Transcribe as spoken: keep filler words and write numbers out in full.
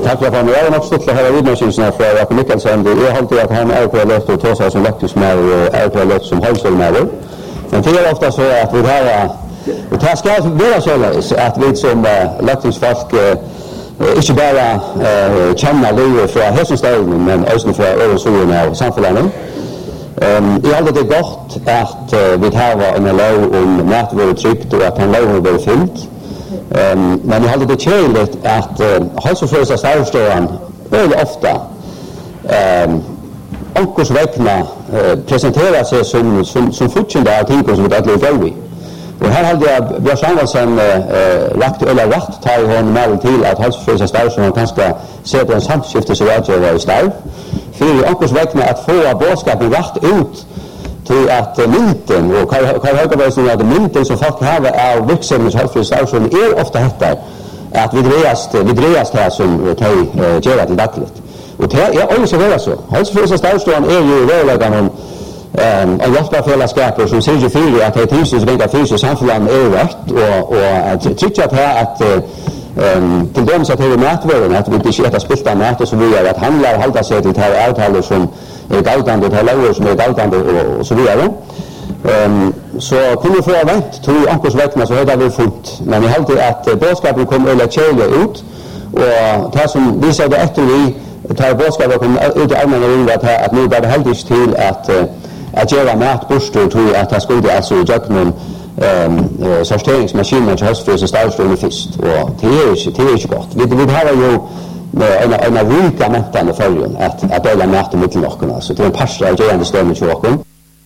tack för mig. Jag har också stått här vid maskinerna för Jakob Mikkelsen. Det är alltid att han är på lätt och tar sig som lektus med är på lätt som halvsålmäver. Men det är ofta så att vi har och det ska vara så att vi som lektusfolk inte bara uh, känner livet från hälsoställningen men också från översynen av samhället. Um, I allt det är gott att uh, vi har en lov om matvård tryggt och att han loven blir fyllt. Um, men i allt det är kärligt att uh, hälsofrösa starvståren väldigt ofta um, onkurs vägna uh, presenterar sig som, som, som fortsättande av ting som vi aldrig går i. Och här hade jag Björn Samuelsson äh, lagt eller rätt tar honom med till att hälsofrösa starvståren kanske sätter en samskifte så att jag var i starv. För i onkurs vägna att få bådskapen rätt ut till att mynten och Karl Högerberg som att mynten som folk har av vuxenens hälsofrösa starvståren är ofta hettar att vi drejas, vi drejas här som de äh, gör till dagligt. Och det är också väl så. Hälsofrösa starvståren är ju rörläggande om Um, och hjälparfällskapet som ser ju för att det är tillsyns och fysiskt samfällan är rätt och, och att tycka att, att um, till dem så att det är matvården att vi inte äter spilta mat och så vidare att handla och hålla sig till det här avtalet som är galtande och det här lager som är galtande och, och så vidare um, så kunde vi få vänt tog ankors väckna så hade vi fått men i alltid att bådskapen kommer eller tjäle ut och det som vi säger efter vi tar bådskapen kommer ut i allmänna ringar att, att nu blir det heldigt till att att göra mat bostor tror att det skulle alltså jag någon ehm sorteringsmaskinen till hälsofrösa starvstående fisk och det är ju det är ju gott. Vi vi har ju en en rika mättande följen att att dela mat med till nockorna så det är en pasta jag gärna stämmer till åkom.